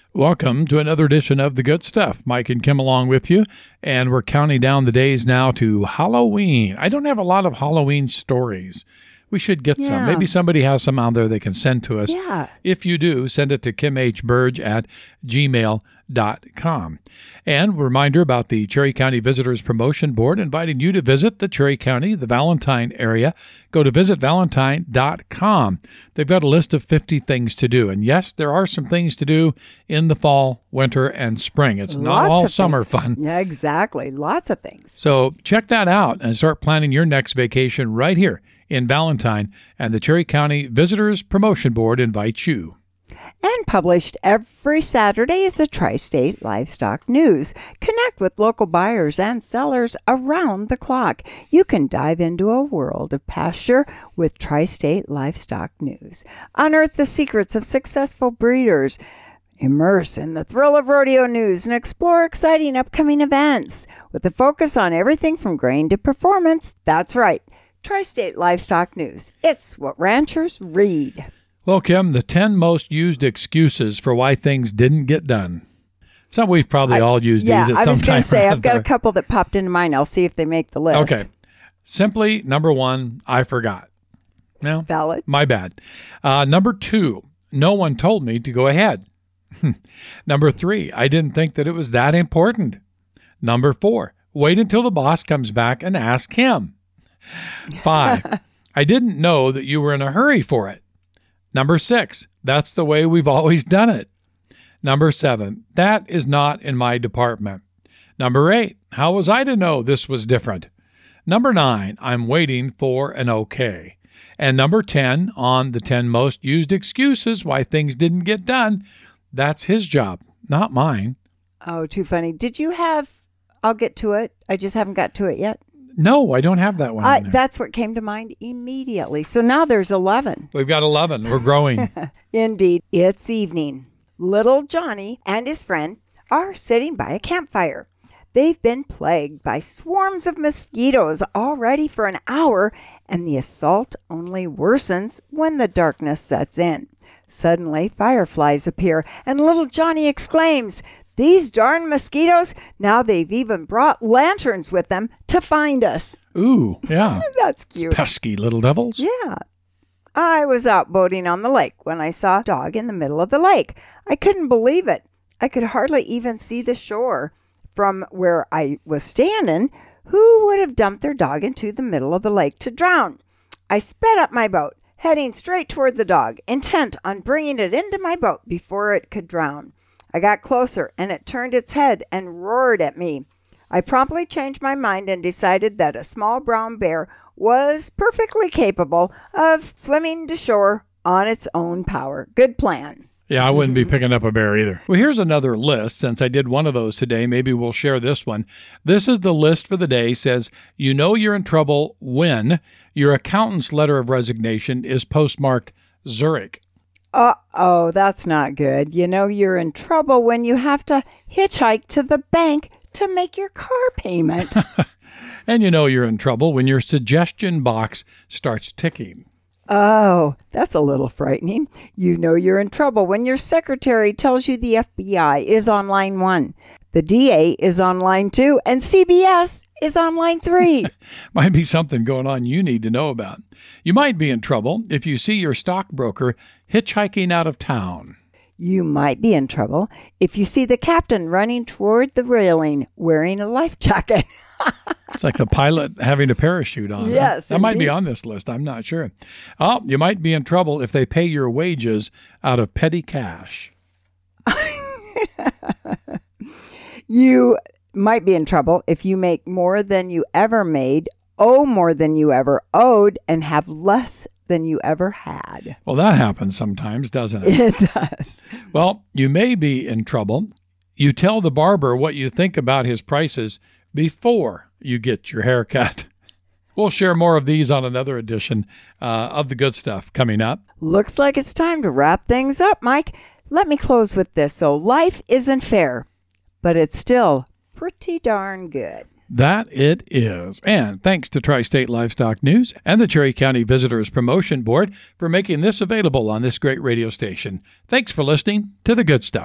Welcome to another edition of The Good Stuff. Mike and Kim along with you, and we're counting down the days now to Halloween. I don't have a lot of Halloween stories. We should get some. Maybe somebody has some out there they can send to us. Yeah. If you do, send it to kimhburge@gmail.com. And reminder about the Cherry County Visitors Promotion Board inviting you to visit the Cherry County, the Valentine area. Go to visitvalentine.com. They've got a list of 50 things to do. And yes, there are some things to do in the fall, winter, and spring. It's not all summer fun. Yeah, exactly. Lots of things. So check that out and start planning your next vacation right here in Valentine, and the Cherry County Visitors Promotion Board invites you. And published every Saturday is the Tri-State Livestock News. Connect with local buyers and sellers around the clock. You can dive into a world of pasture with Tri-State Livestock News. Unearth the secrets of successful breeders. Immerse in the thrill of rodeo news and explore exciting upcoming events. With a focus on everything from grain to performance, that's right. Tri-State Livestock News. It's what ranchers read. Well, Kim, the 10 most used excuses for why things didn't get done. Some we've probably all used these at some time. I was going to say, I've got a couple that popped into mind. I'll see if they make the list. Okay. Simply, number one, I forgot. No, valid. My bad. Number two, no one told me to go ahead. Number three, I didn't think that it was that important. Number four, wait until the boss comes back and ask him. 5, I didn't know that you were in a hurry for it. Number 6, that's the way we've always done it. Number 7, that is not in my department. Number 8, how was I to know this was different? Number 9, I'm waiting for an okay. And number 10, on the 10 most used excuses why things didn't get done, that's his job, not mine. Oh, too funny. Did you have, I'll get to it, I just haven't got to it yet. No, I don't have that one. That's what came to mind immediately. So now there's 11. We've got 11. We're growing. Indeed. It's evening. Little Johnny and his friend are sitting by a campfire. They've been plagued by swarms of mosquitoes already for an hour, and the assault only worsens when the darkness sets in. Suddenly, fireflies appear, and little Johnny exclaims, "These darn mosquitoes! Now they've even brought lanterns with them to find us." Ooh, yeah. That's cute. Pesky little devils. Yeah. I was out boating on the lake when I saw a dog in the middle of the lake. I couldn't believe it. I could hardly even see the shore. From where I was standing, who would have dumped their dog into the middle of the lake to drown? I sped up my boat, heading straight toward the dog, intent on bringing it into my boat before it could drown. I got closer, and it turned its head and roared at me. I promptly changed my mind and decided that a small brown bear was perfectly capable of swimming to shore on its own power. Good plan. Yeah, I wouldn't be picking up a bear either. Well, here's another list. Since I did one of those today, maybe we'll share this one. This is the list for the day. Says, you know you're in trouble when your accountant's letter of resignation is postmarked Zurich. Uh-oh, that's not good. You know you're in trouble when you have to hitchhike to the bank to make your car payment. And you know you're in trouble when your suggestion box starts ticking. Oh, that's a little frightening. You know you're in trouble when your secretary tells you the FBI is on line 1, the DA is on line 2, and CBS is on line 3. Might be something going on you need to know about. You might be in trouble if you see your stockbroker hitchhiking out of town. You might be in trouble if you see the captain running toward the railing wearing a life jacket. It's like the pilot having a parachute on. Yes, that might be on this list. I'm not sure. Oh, you might be in trouble if they pay your wages out of petty cash. You might be in trouble if you make more than you ever made, owe more than you ever owed, and have less than you ever had. Well, that happens sometimes, doesn't it? It does. Well, you may be in trouble. You tell the barber what you think about his prices before you get your hair cut. We'll share more of these on another edition of The Good Stuff coming up. Looks like it's time to wrap things up, Mike. Let me close with this. So life isn't fair, but it's still pretty darn good. That it is. And thanks to Tri-State Livestock News and the Cherry County Visitors Promotion Board for making this available on this great radio station. Thanks for listening to The Good Stuff.